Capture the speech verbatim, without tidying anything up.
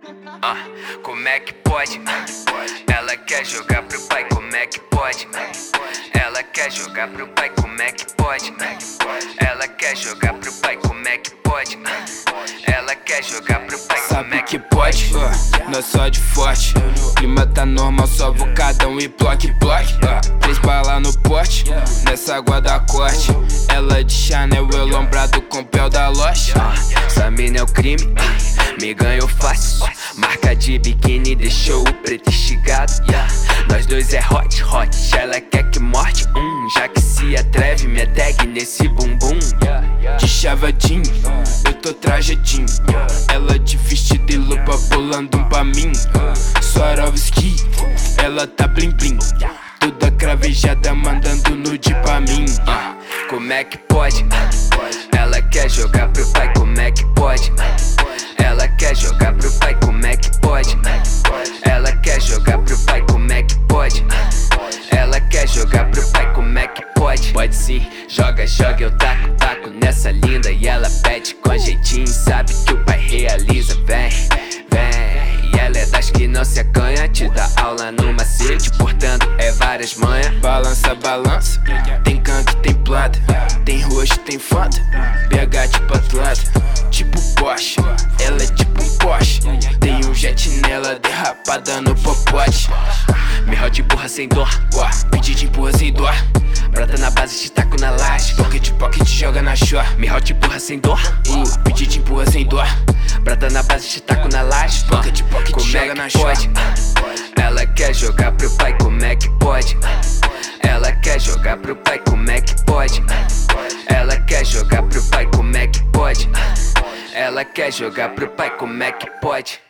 Ah, como é que pode? Ela quer jogar pro pai, como é que pode? Ela quer jogar pro pai, como é que pode? Ela quer jogar pro pai, como é que pode? Ela quer jogar pro pai, como é Sabe que que pode? Uh, não é só de forte. Clima tá normal, só vocadão e bloque, bloque. Uh, três balas no pote, nessa água da corte. Ela de Chanel, eu lombrado com pé da loja. uh, Essa mina é o crime, uh, me ganhou fácil. Marca de biquíni deixou o preto instigado. Yeah. Nós dois é hot, hot, ela quer que morte. Hum, já que se atreve, me tag nesse bumbum. De chavadinho, eu tô trajadinho. Ela de vestido e lupa bolando um pra mim. Swarovski, ela tá blim blim. Toda cravejada mandando nude pra mim. uh, Como é que pode? Ela quer jogar pro pai, como é que pode? Ela quer jogar pro pai, como é que pode? Ela quer jogar pro pai, como é que pode? Ela quer jogar pro pai, como é que pode? Pode sim, joga, joga, eu taco, taco nessa linda. E ela pede com jeitinho, sabe que o pai realiza. Vem, vem, e ela é das que não se acanha. Te dá aula no macete, portanto é várias manhas. Balança, balança, tem canto, tem planta. Tem roxo, tem fanta, B H tipo atlanta. Tipo Porsche, ela é tipo um Porsche. Tem um jet nela, derrapada no popote. Me hot empurra sem dor, Pedi de empurra sem dor. prata na base, te taco na laje. Pocket, pocket, joga na shore. Me hot empurra sem dor, uh, Pedi de empurra sem dor. prata na base, te taco na laje. Pocket, pocket, Como joga é na que shore. pode? Ela quer jogar pro pai, como é que pode? Ela quer jogar pro pai, como é que pode? Ela quer jogar pro pai, como é que pode? Ela quer jogar pro pai, como é que pode?